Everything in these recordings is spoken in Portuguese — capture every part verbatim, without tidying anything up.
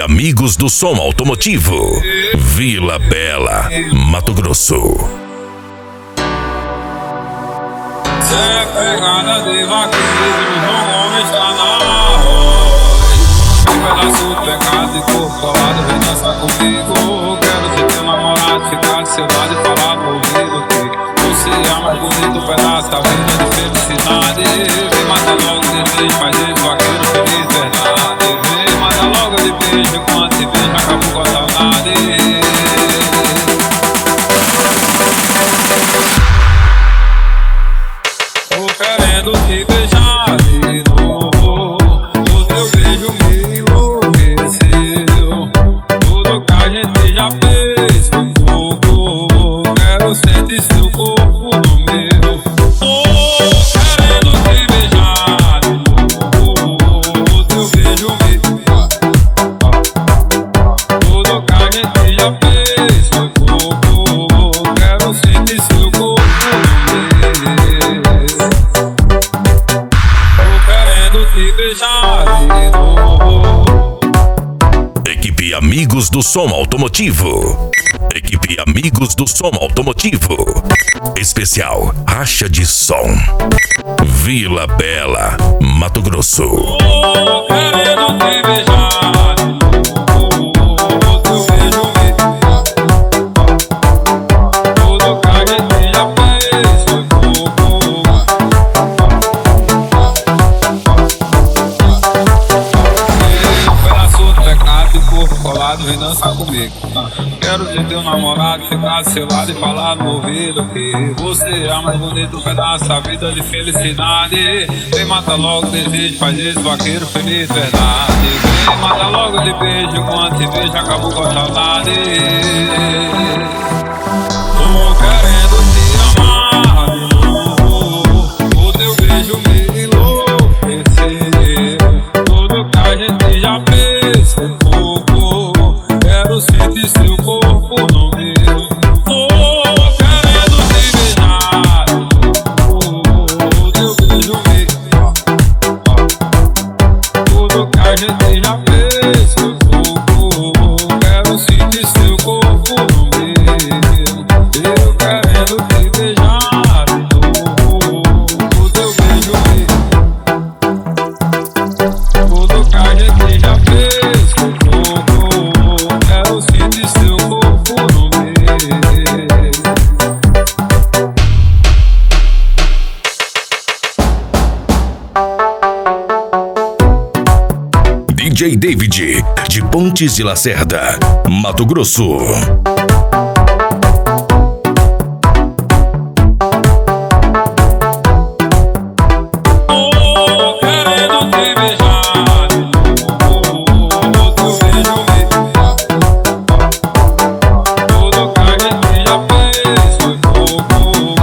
Amigos do Som Automotivo, Vila Bela, Mato Grosso. Se é pegada de vaqueiro, o homem está na voz. Um pedaço de pecado e corpo colado, vem dançar comigo. Quero ser teu namorado, ficar do seu lado e falar no ouvido que você é o mais bonito pedaço da vida de felicidade. Vem matar logo o desejo, faz esse vaqueiro feliz, verdade. Vem matar logo de beijo, quando te vejo acabou com a saudade. Tô querendo te beijar de novo, o teu beijo me enlouqueceu. Tudo que a gente já fez foi pouco, quero sentir seu corpo no meu. Tô querendo te beijar de novo, o teu beijo me tudo que a gente já fez foi pouco, quero sentir seu corpo no meu. Te beijar de novo. Equipe Amigos do Som Automotivo. Equipe Amigos do Som Automotivo. Especial Racha de Som, Vila Bela, Mato Grosso. Tô querendo te beijar de novo, o teu beijo me tudo que a gente já fez foi pouco. Colado, vem dançar comigo. Quero ser teu namorado, ficar do seu lado e falar no ouvido que você é o mais bonito pedaço da vida de felicidade. Vem mata logo o desejo, faz esse vaqueiro feliz, verdade. Vem mata logo de beijo, quando te vejo acabou com a saudade. Tô querendo te amar de novo, o teu beijo me enlouqueceu. Tudo que a gente já fez foi pouco, quero sentir seu corpo no meu. Tô querendo te beijar de novo, o teu beijo me tudo que a gente já fez foi pouco, quero sentir seu corpo no meu. Eu querendo te beijar de novo, o teu beijo me tudo que a gente já fez foi pouco, quero sentir seu corpo no meu. D J David, de Pontes de Lacerda, Mato Grosso. Tô querendo te beijar de novo, o teu beijo me tudo que a gente já fez foi pouco.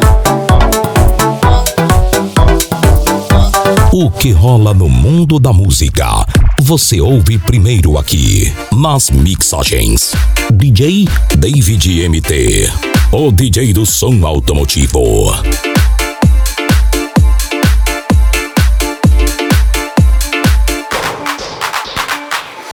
O que rola no mundo da música, você ouve primeiro aqui, nas mixagens. D J David M T, o D J do Som Automotivo.